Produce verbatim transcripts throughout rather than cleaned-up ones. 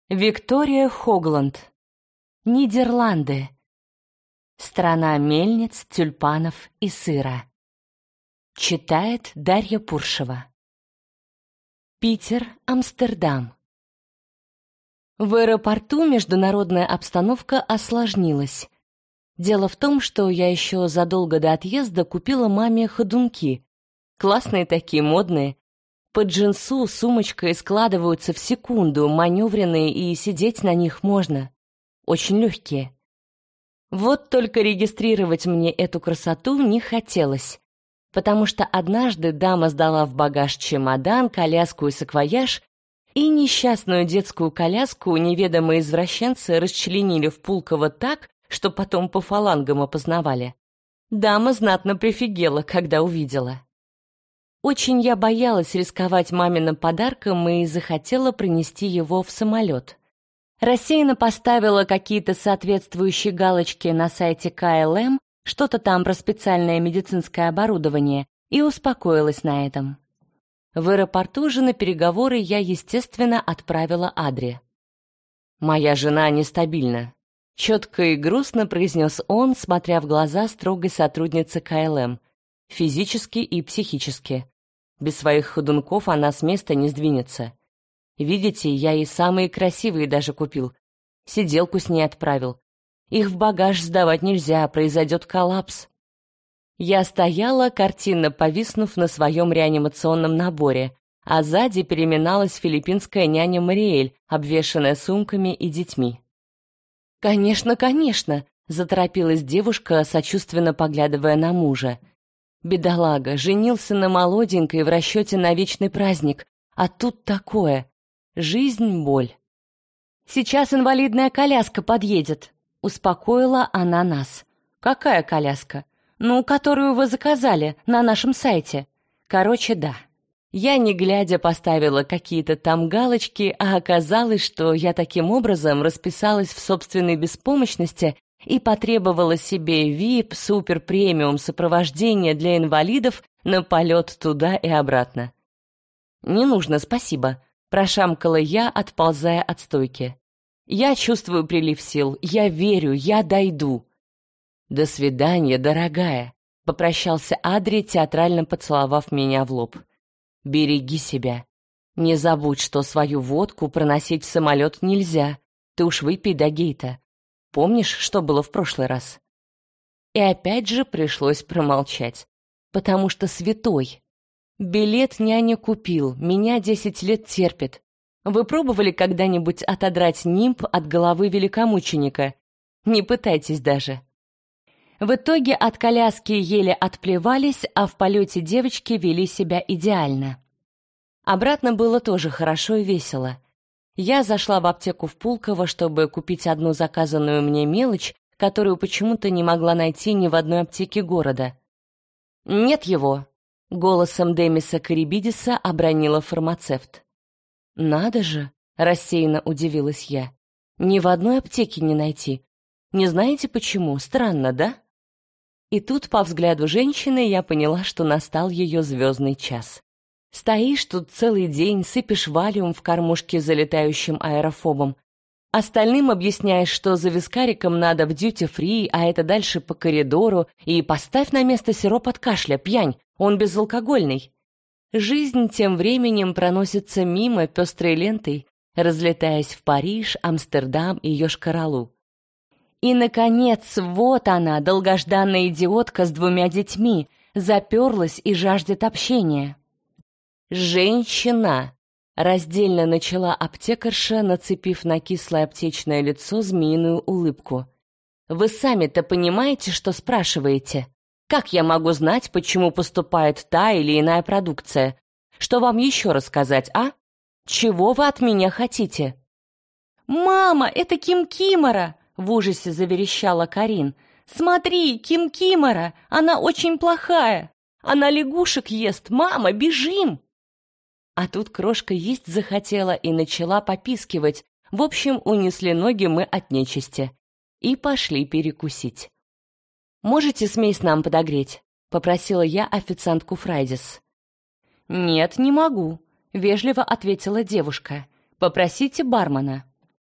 Виктория Хогланд. Нидерланды. Страна мельниц, тюльпанов и сыра. Читает Дарья Пуршева. Питер, Амстердам. В аэропорту международная обстановка осложнилась. Дело в том, что я еще задолго до отъезда купила маме ходунки. Классные такие, модные. Под джинсу сумочкой складываются в секунду, маневренные, и сидеть на них можно. Очень легкие. Вот только регистрировать мне эту красоту не хотелось, потому что однажды дама сдала в багаж чемодан, коляску и саквояж, и несчастную детскую коляску неведомые извращенцы расчленили в Пулково так, что потом по фалангам опознавали. Дама знатно прифигела, когда увидела. Очень я боялась рисковать маминым подарком и захотела принести его в самолет. Рассеянно поставила какие-то соответствующие галочки на сайте ка эл эм, что-то там про специальное медицинское оборудование, и успокоилась на этом. В аэропорту же на переговоры я, естественно, отправила Адри. «Моя жена нестабильна», — четко и грустно произнес он, смотря в глаза строгой сотрудницы ка эл эм, физически и психически. Без своих ходунков она с места не сдвинется. Видите, я и самые красивые даже купил. Сиделку с ней отправил. Их в багаж сдавать нельзя, произойдет коллапс. Я стояла, картинно повиснув на своем реанимационном наборе, а сзади переминалась филиппинская няня Мариэль, обвешанная сумками и детьми. «Конечно, конечно!» — заторопилась девушка, сочувственно поглядывая на мужа. Бедолага, женился на молоденькой в расчете на вечный праздник, а тут такое. Жизнь — боль. «Сейчас инвалидная коляска подъедет», — успокоила она нас. «Какая коляска?» «Ну, которую вы заказали на нашем сайте». Короче, да. Я, не глядя, поставила какие-то там галочки, а оказалось, что я таким образом расписалась в собственной беспомощности и потребовала себе ви ай пи супер-премиум сопровождение для инвалидов на полет туда и обратно. «Не нужно, спасибо», — прошамкала я, отползая от стойки. «Я чувствую прилив сил, я верю, я дойду». «До свидания, дорогая», — попрощался Адри, театрально поцеловав меня в лоб. «Береги себя. Не забудь, что свою водку проносить в самолет нельзя. Ты уж выпей до гейта. Помнишь, что было в прошлый раз?» И опять же пришлось промолчать, потому что святой. Билет няня купил, меня десять лет терпит. Вы пробовали когда-нибудь отодрать нимб от головы великомученика? Не пытайтесь даже. В итоге от коляски еле отплевались, а в полете девочки вели себя идеально. Обратно было тоже хорошо и весело. Я зашла в аптеку в Пулково, чтобы купить одну заказанную мне мелочь, которую почему-то не могла найти ни в одной аптеке города. «Нет его!» — голосом Демиса Карибидиса обронила фармацевт. «Надо же!» — рассеянно удивилась я. «Ни в одной аптеке не найти. Не знаете почему? Странно, да?» И тут, по взгляду женщины, я поняла, что настал ее звездный час. Стоишь тут целый день, сыпешь валиум в кормушке залетающим аэрофобом. Остальным объясняешь, что за вискариком надо в дьюти-фри, а это дальше по коридору, и поставь на место сироп от кашля, пьянь, он безалкогольный. Жизнь тем временем проносится мимо пестрой лентой, разлетаясь в Париж, Амстердам и Йошкар-Олу. И, наконец, вот она, долгожданная идиотка с двумя детьми, заперлась и жаждет общения. «Женщина!» — раздельно начала аптекарша, нацепив на кислое аптечное лицо змеиную улыбку. «Вы сами-то понимаете, что спрашиваете? Как я могу знать, почему поступает та или иная продукция? Что вам еще рассказать, а? Чего вы от меня хотите?» «Мама, это Ким-Кимора!» — в ужасе заверещала Карин. «Смотри, Ким-Кимора! Она очень плохая! Она лягушек ест! Мама, бежим!» А тут крошка есть захотела и начала попискивать. В общем, унесли ноги мы от нечисти. И пошли перекусить. «Можете смесь нам подогреть?» — попросила я официантку Фрайдис. «Нет, не могу», — вежливо ответила девушка. «Попросите бармена».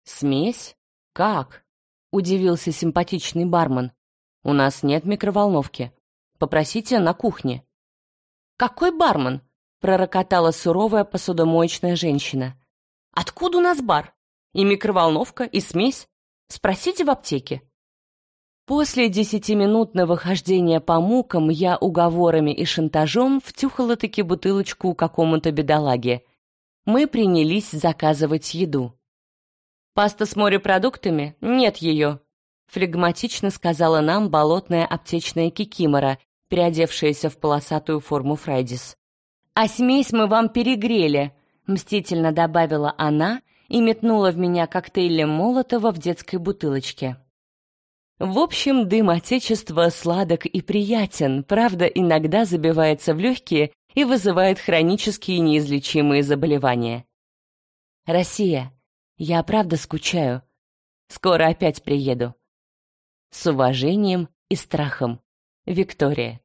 Смесь? Как? Удивился симпатичный бармен. У нас нет микроволновки. Попросите на кухне. Какой бармен? Пророкотала суровая посудомоечная женщина. Откуда у нас бар? И микроволновка, и смесь? Спросите в аптеке. После десятиминутного хождения по мукам я уговорами и шантажом втюхала-таки бутылочку какому-то бедолаге. Мы принялись заказывать еду. «Паста с морепродуктами? Нет ее», — флегматично сказала нам болотная аптечная кикимора, переодевшаяся в полосатую форму Фрайдис. «А смесь мы вам перегрели», — мстительно добавила она и метнула в меня коктейлем Молотова в детской бутылочке. В общем, дым Отечества сладок и приятен, правда, иногда забивается в легкие и вызывает хронические неизлечимые заболевания. Россия, я правда скучаю. Скоро опять приеду. С уважением и страхом. Виктория.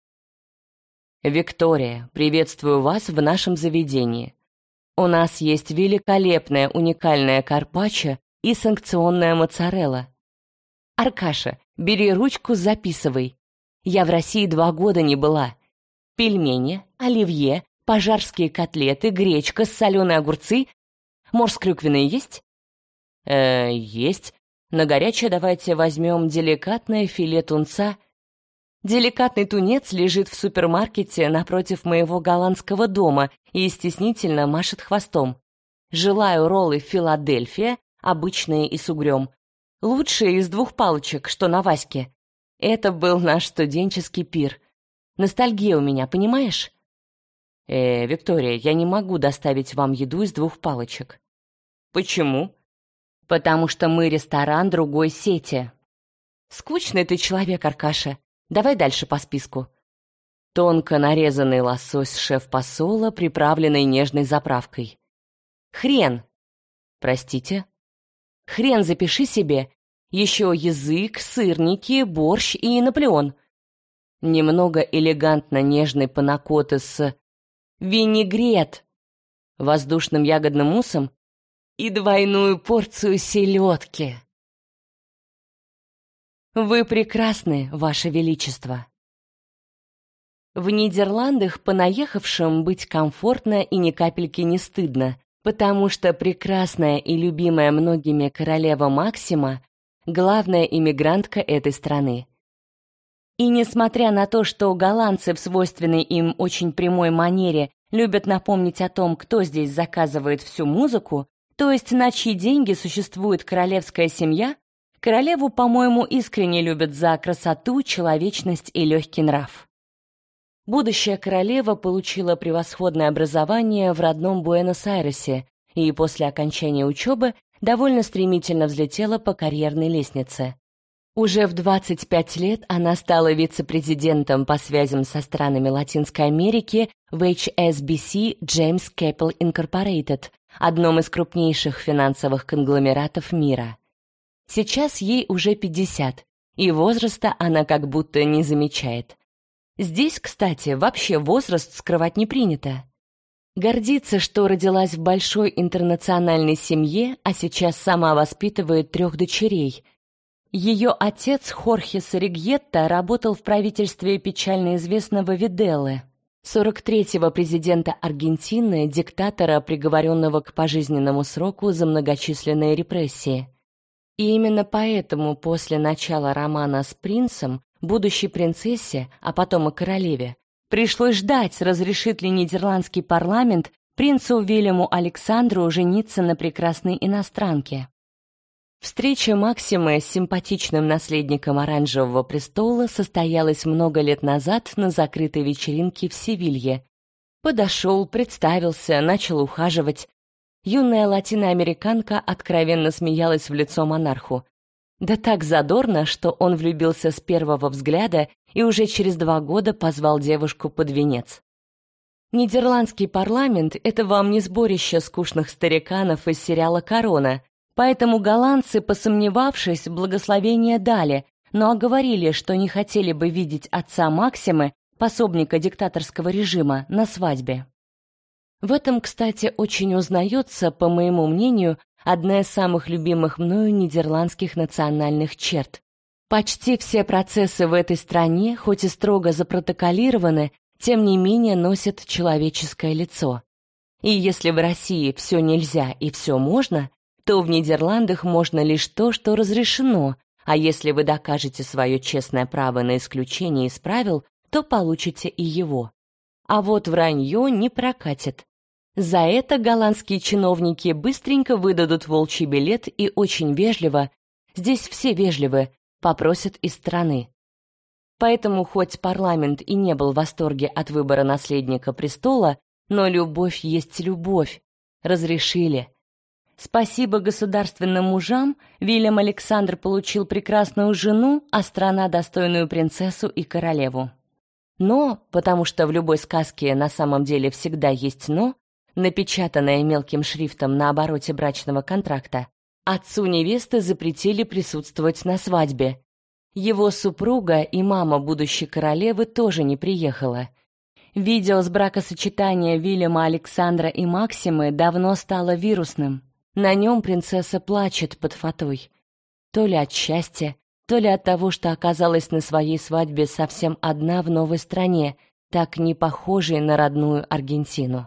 Виктория, приветствую вас в нашем заведении. У нас есть великолепная уникальная карпаччо и санкционная моцарелла. Аркаша, бери ручку, записывай. Я в России два года не была. Пельмени, оливье, пожарские котлеты, гречка, соленые огурцы. Морс клюквенный есть? Э, есть. На горячее давайте возьмем деликатное филе тунца. Деликатный тунец лежит в супермаркете напротив моего голландского дома и стеснительно машет хвостом. Желаю роллы Филадельфия, обычные и с угрём. Лучшие из двух палочек, что на Ваське. Это был наш студенческий пир. Ностальгия у меня, понимаешь? Э, Виктория, я не могу доставить вам еду из двух палочек. Почему? Потому что мы ресторан другой сети. Скучный ты человек, Аркаша. Давай дальше по списку. Тонко нарезанный лосось шеф-посола, приправленный нежной заправкой. Хрен. Простите? Хрен запиши себе. Еще язык, сырники, борщ и Наполеон. Немного элегантно нежной панакоты с винегрет, воздушным ягодным муссом и двойную порцию селедки. Вы прекрасны, Ваше Величество. В Нидерландах понаехавшим быть комфортно и ни капельки не стыдно, потому что прекрасная и любимая многими королева Максима — главная иммигрантка этой страны. И несмотря на то, что голландцы в свойственной им очень прямой манере любят напомнить о том, кто здесь заказывает всю музыку, то есть на чьи деньги существует королевская семья, королеву, по-моему, искренне любят за красоту, человечность и легкий нрав. Будущая королева получила превосходное образование в родном Буэнос-Айресе и после окончания учебы довольно стремительно взлетела по карьерной лестнице. Уже в двадцать пять лет она стала вице-президентом по связям со странами Латинской Америки в эйч эс би си James Capital Incorporated, одном из крупнейших финансовых конгломератов мира. Сейчас ей уже пятьдесят, и возраста она как будто не замечает. Здесь, кстати, вообще возраст скрывать не принято. Гордится, что родилась в большой интернациональной семье, а сейчас сама воспитывает трех дочерей. Ее отец Хорхе Сорригьетто работал в правительстве печально известного Виделлы, сорок третьего президента Аргентины, диктатора, приговоренного к пожизненному сроку за многочисленные репрессии. И именно поэтому после начала романа с принцем, будущей принцессе, а потом и королеве, пришлось ждать, разрешит ли нидерландский парламент принцу Вильяму Александру жениться на прекрасной иностранке. Встреча Максимы с симпатичным наследником Оранжевого престола состоялась много лет назад на закрытой вечеринке в Севилье. Подошел, представился, начал ухаживать. Юная латиноамериканка откровенно смеялась в лицо монарху. Да так задорно, что он влюбился с первого взгляда и уже через два года позвал девушку под венец. Нидерландский парламент — это вам не сборище скучных стариканов из сериала «Корона», поэтому голландцы, посомневавшись, благословение дали, но оговорили, что не хотели бы видеть отца Максимы, пособника диктаторского режима, на свадьбе. В этом, кстати, очень узнается, по моему мнению, одна из самых любимых мною нидерландских национальных черт. Почти все процессы в этой стране, хоть и строго запротоколированы, тем не менее носят человеческое лицо. И если в России все нельзя и все можно, то в Нидерландах можно лишь то, что разрешено, а если вы докажете свое честное право на исключение из правил, то получите и его. А вот вранье не прокатит. За это голландские чиновники быстренько выдадут волчий билет и очень вежливо, здесь все вежливы, попросят из страны. Поэтому хоть парламент и не был в восторге от выбора наследника престола, но любовь есть любовь. Разрешили. Спасибо государственным мужам, Вильям Александр получил прекрасную жену, а страна достойную принцессу и королеву. Но, потому что в любой сказке на самом деле всегда есть «но», напечатанное мелким шрифтом на обороте брачного контракта, отцу невесты запретили присутствовать на свадьбе. Его супруга и мама будущей королевы тоже не приехала. Видео с бракосочетания Вильяма Александра и Максимы давно стало вирусным. На нем принцесса плачет под фатой. То ли от счастья, то ли от того, что оказалась на своей свадьбе совсем одна в новой стране, так не похожей на родную Аргентину.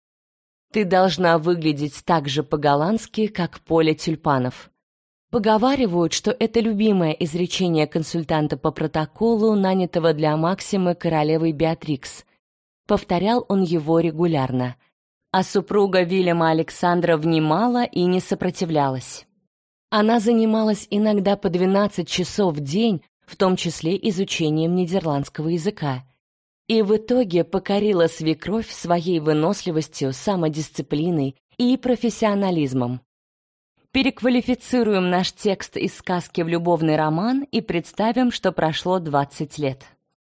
Ты должна выглядеть так же по-голландски, как поле тюльпанов. Поговаривают, что это любимое изречение консультанта по протоколу, нанятого для Максимы королевой Беатрикс. Повторял он его регулярно. А супруга Вильяма Александра внимала и не сопротивлялась. Она занималась иногда по двенадцать часов в день, в том числе изучением нидерландского языка. И в итоге покорила свекровь своей выносливостью, самодисциплиной и профессионализмом. Переквалифицируем наш текст из сказки в любовный роман и представим, что прошло двадцать лет.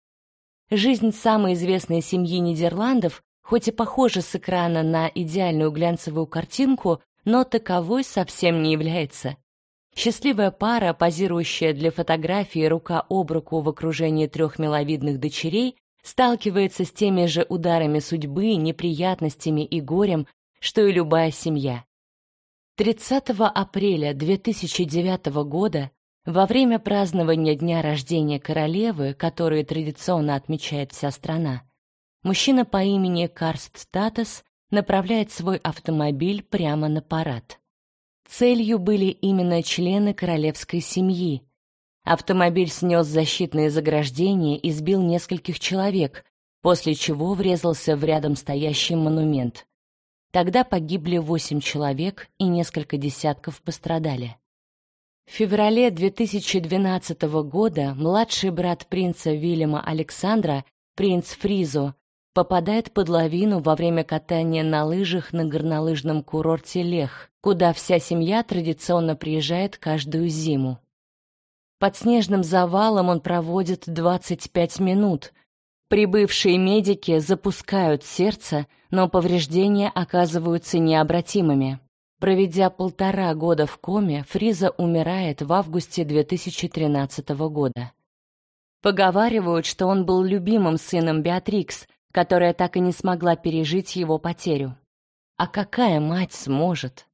Жизнь самой известной семьи Нидерландов хоть и похожа с экрана на идеальную глянцевую картинку, но таковой совсем не является. Счастливая пара, позирующая для фотографии рука об руку в окружении трех миловидных дочерей, сталкивается с теми же ударами судьбы, неприятностями и горем, что и любая семья. тридцатого апреля две тысячи девятого года, во время празднования дня рождения королевы, который традиционно отмечает вся страна, мужчина по имени Карст Татес направляет свой автомобиль прямо на парад. Целью были именно члены королевской семьи. Автомобиль снес защитные заграждения и сбил нескольких человек, после чего врезался в рядом стоящий монумент. Тогда погибли восемь человек и несколько десятков пострадали. В феврале две тысячи двенадцатого года младший брат принца Вильяма Александра, принц Фризо, попадает под лавину во время катания на лыжах на горнолыжном курорте Лех, куда вся семья традиционно приезжает каждую зиму. Под снежным завалом он проводит двадцать пять минут. Прибывшие медики запускают сердце, но повреждения оказываются необратимыми. Проведя полтора года в коме, Фризо умирает в августе две тысячи тринадцатого года. Поговаривают, что он был любимым сыном Беатрикс, которая так и не смогла пережить его потерю. А какая мать сможет?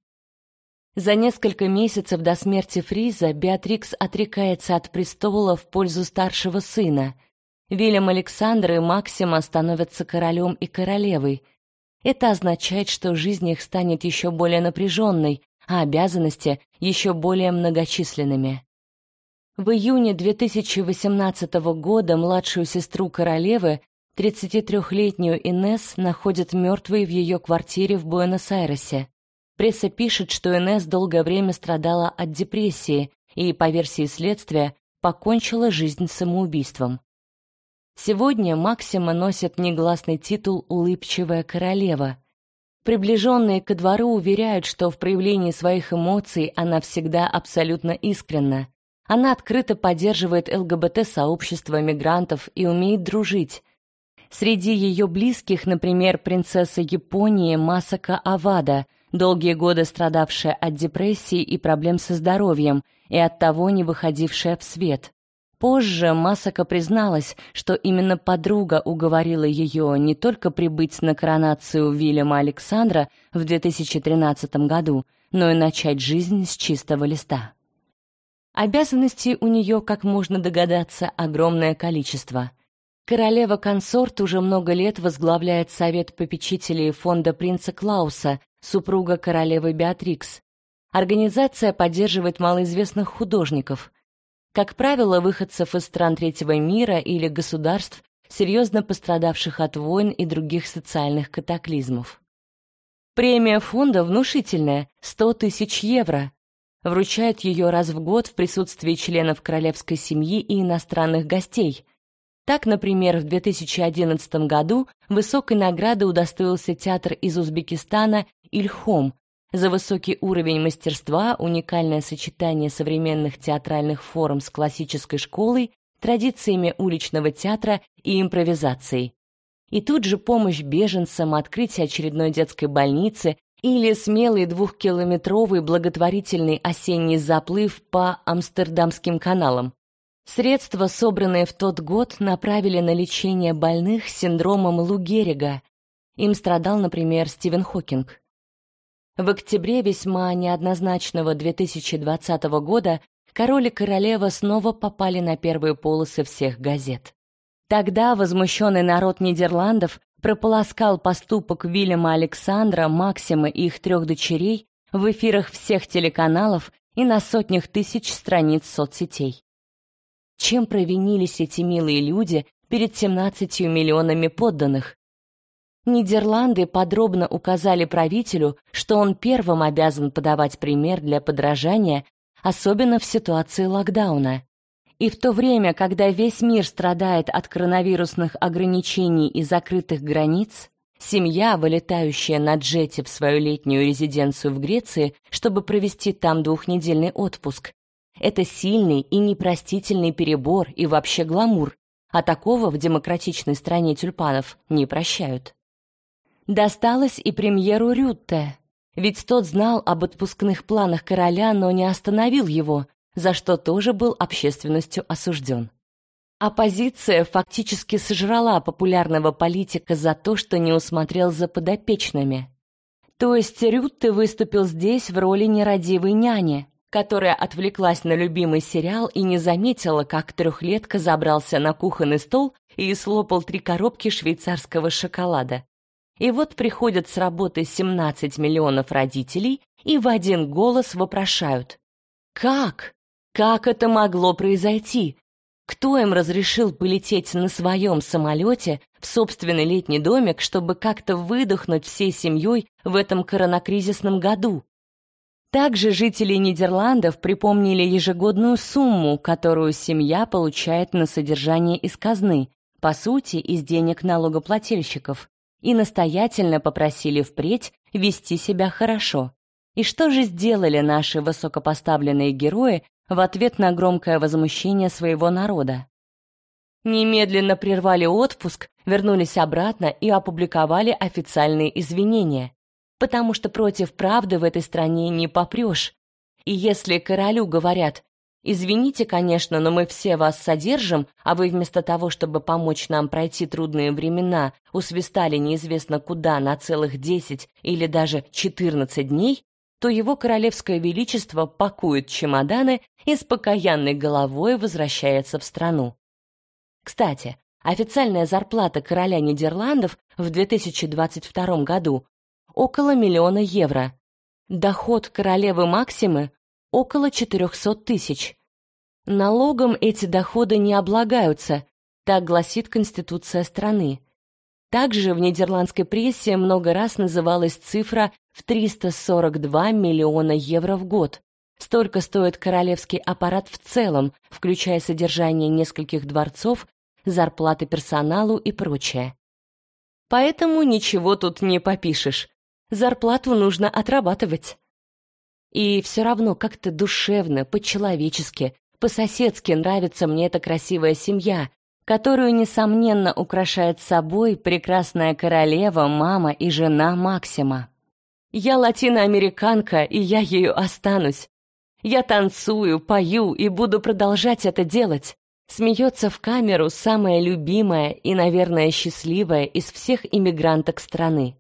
За несколько месяцев до смерти Фриза Беатрикс отрекается от престола в пользу старшего сына. Вильям Александр и Максима становятся королем и королевой. Это означает, что жизнь их станет еще более напряженной, а обязанности еще более многочисленными. В июне две тысячи восемнадцатого года младшую сестру королевы, тридцатитрёхлетнюю Инесс, находят мертвой в ее квартире в Буэнос-Айресе. Пресса пишет, что Инесс долгое время страдала от депрессии и, по версии следствия, покончила жизнь самоубийством. Сегодня Максима носит негласный титул «Улыбчивая королева». Приближенные ко двору уверяют, что в проявлении своих эмоций она всегда абсолютно искренна. Она открыто поддерживает ЛГБТ-сообщество мигрантов и умеет дружить. Среди ее близких, например, принцесса Японии Масака Авада, долгие годы страдавшая от депрессии и проблем со здоровьем и оттого не выходившая в свет. Позже Масака призналась, что именно подруга уговорила ее не только прибыть на коронацию Вильяма Александра в две тысячи тринадцатом году, но и начать жизнь с чистого листа. Обязанностей у нее, как можно догадаться, огромное количество. Королева-консорт уже много лет возглавляет совет попечителей фонда принца Клауса, супруга королевы Беатрикс. Организация поддерживает малоизвестных художников, как правило, выходцев из стран третьего мира или государств, серьезно пострадавших от войн и других социальных катаклизмов. Премия фонда внушительная — сто тысяч евро. Вручают ее раз в год в присутствии членов королевской семьи и иностранных гостей. Так, например, в две тысячи одиннадцатом году высокой награды удостоился театр из Узбекистана «Ильхом» за высокий уровень мастерства, уникальное сочетание современных театральных форм с классической школой, традициями уличного театра и импровизацией. И тут же помощь беженцам, открытие очередной детской больницы или смелый двухкилометровый благотворительный осенний заплыв по Амстердамским каналам. Средства, собранные в тот год, направили на лечение больных с синдромом Лу Гehрига. Им страдал, например, Стивен Хокинг. В октябре весьма неоднозначного две тысячи двадцатого года король и королева снова попали на первые полосы всех газет. Тогда возмущенный народ Нидерландов прополоскал поступок Вильяма Александра, Максима и их трех дочерей в эфирах всех телеканалов и на сотнях тысяч страниц соцсетей. Чем провинились эти милые люди перед семнадцатью миллионами подданных? Нидерланды подробно указали правителю, что он первым обязан подавать пример для подражания, особенно в ситуации локдауна. И в то время, когда весь мир страдает от коронавирусных ограничений и закрытых границ, семья, вылетающая на джете в свою летнюю резиденцию в Греции, чтобы провести там двухнедельный отпуск, это сильный и непростительный перебор и вообще гламур, а такого в демократичной стране тюльпанов не прощают. Досталось и премьеру Рютте, ведь тот знал об отпускных планах короля, но не остановил его, за что тоже был общественностью осужден. Оппозиция фактически сожрала популярного политика за то, что не усмотрел за подопечными. То есть Рютте выступил здесь в роли нерадивой няни, которая отвлеклась на любимый сериал и не заметила, как трехлетка забрался на кухонный стол и слопал три коробки швейцарского шоколада. И вот приходят с работы семнадцать миллионов родителей и в один голос вопрошают: «Как? Как это могло произойти? Кто им разрешил полететь на своем самолете в собственный летний домик, чтобы как-то выдохнуть всей семьей в этом коронакризисном году?» Также жители Нидерландов припомнили ежегодную сумму, которую семья получает на содержание из казны, по сути, из денег налогоплательщиков, и настоятельно попросили впредь вести себя хорошо. И что же сделали наши высокопоставленные герои в ответ на громкое возмущение своего народа? Немедленно прервали отпуск, вернулись обратно и опубликовали официальные извинения, потому что против правды в этой стране не попрешь. И если королю говорят: «Извините, конечно, но мы все вас содержим, а вы вместо того, чтобы помочь нам пройти трудные времена, усвистали неизвестно куда на целых десять или даже четырнадцать дней», то его королевское величество пакует чемоданы и с покаянной головой возвращается в страну. Кстати, официальная зарплата короля Нидерландов в две тысячи двадцать втором году около миллиона евро. Доход королевы Максимы – около четырехсот тысяч. Налогом эти доходы не облагаются, так гласит Конституция страны. Также в нидерландской прессе много раз называлась цифра в триста сорок два миллиона евро в год. Столько стоит королевский аппарат в целом, включая содержание нескольких дворцов, зарплаты персоналу и прочее. Поэтому ничего тут не попишешь. Зарплату нужно отрабатывать. И все равно как-то душевно, по-человечески, по-соседски нравится мне эта красивая семья, которую, несомненно, украшает собой прекрасная королева, мама и жена Максима. Я латиноамериканка, и я ею останусь. Я танцую, пою и буду продолжать это делать. Смеется в камеру самая любимая и, наверное, счастливая из всех иммигранток страны.